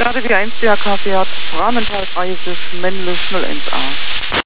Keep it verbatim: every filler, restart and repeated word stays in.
Stade W eins D H K Fiat, Rahmental Dreisig, männlich null eins a.